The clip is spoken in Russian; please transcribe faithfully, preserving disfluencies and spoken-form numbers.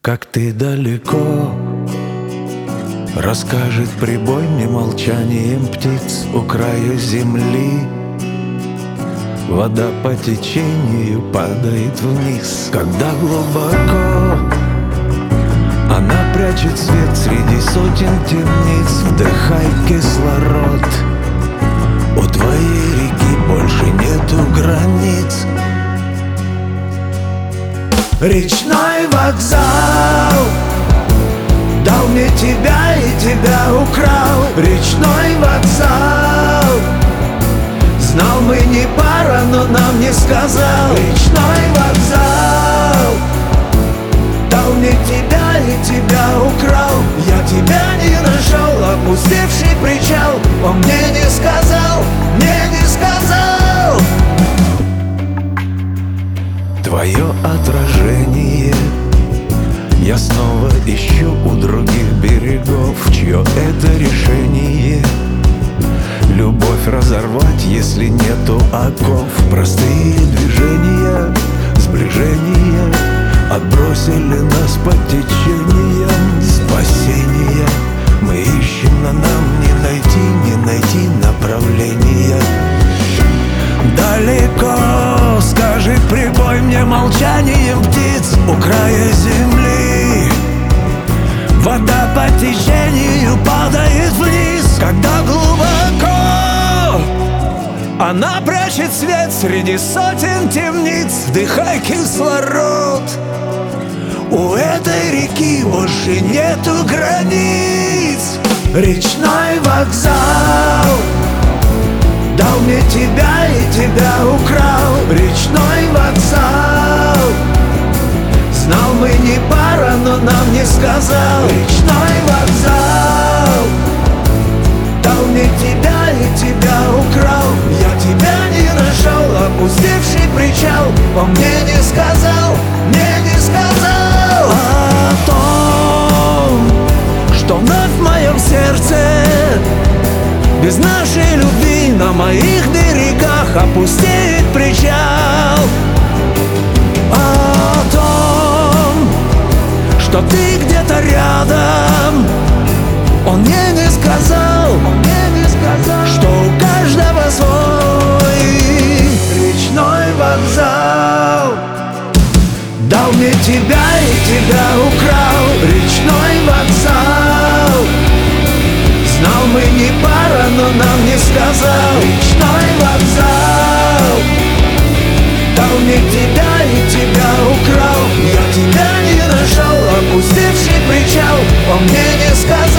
Как ты далеко, расскажет прибой мне молчанием птиц у края земли. Вода по течению падает вниз, когда глубоко она прячет свет среди сотен темниц. Вдыхай кислород, у твоей реки больше нету границ. Речной вокзал дал мне тебя и тебя украл. Речной вокзал знал, мы не пара, но нам не сказал. Речной вокзал дал мне тебя и тебя украл. Я тебя не нашел, опустевший причал. Он мне не сказал, мне не сказал. Твое отражение я снова ищу у других берегов. Чье это решение? Любовь разорвать, если нету оков. Простые движения, сближения отбросили нас по течениям. Спасения мы ищем, но нам не найти, не найти направления. Далеко, скажи прибой мне молчанием птиц у края земли. Вода по течению падает вниз, когда глубоко она прячет свет среди сотен темниц. Вдыхай кислород, у этой реки больше нету границ. Речной вокзал дал мне тебя и тебя украл. Речной вокзал знал, мы не пара, но нам не сказал. Речной вокзал дал мне тебя и тебя украл. Я тебя не нашел, опустевший причал. Он мне не сказал, мне не сказал о том, что вновь в моем сердце без нашей любви на моих берегах опустеет причал. О том, что ты где-то рядом. Он мне не сказал, он мне не сказал, что у каждого свой речной вокзал. Дал мне тебя и тебя украл. Речной вокзал знал, мы не пара, но нам не сказал. Речной вокзал дал мне тебя и тебя украл. Я тебя не нашел, опустевший причал. Он мне не сказал.